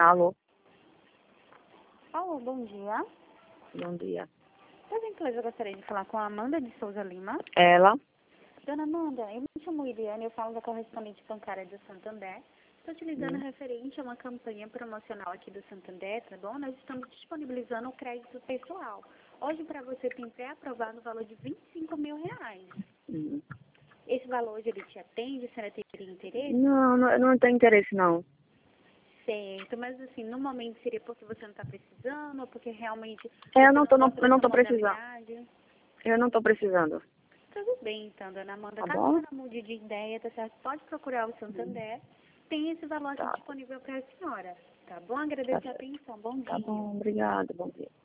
Alô, Alô, bom dia. bom dia. Por gentileza, eu gostaria de falar com a Amanda de Souza Lima. Ela? Dona Amanda, eu me chamo Iliane, eu falo da correspondente bancária do Santander. Estou utilizando referente a uma campanha promocional aqui do Santander, tá bom? Nós estamos disponibilizando o crédito pessoal. Hoje, para você, tem pré-aprovado no valor de R$ 25.000. Hum. Esse valor hoje ele te atende? A senhora teria interesse? Não, eu não tenho interesse, não. Certo, mas assim, no momento seria porque você não está precisando ou porque realmente Eu você não não tô, gosta eu não dessa tô precisando. modalidade? Eu não tô precisando. Tudo bem, então, dona Amanda. Tá Caso a bom? senhora mude de ideia, tá certo? Pode procurar o Santander. Tem esse valor aqui Tá, disponível para a senhora. Tá bom? tá Agradeço a certo. atenção. Bom Tá dia. bom, obrigada, bom dia.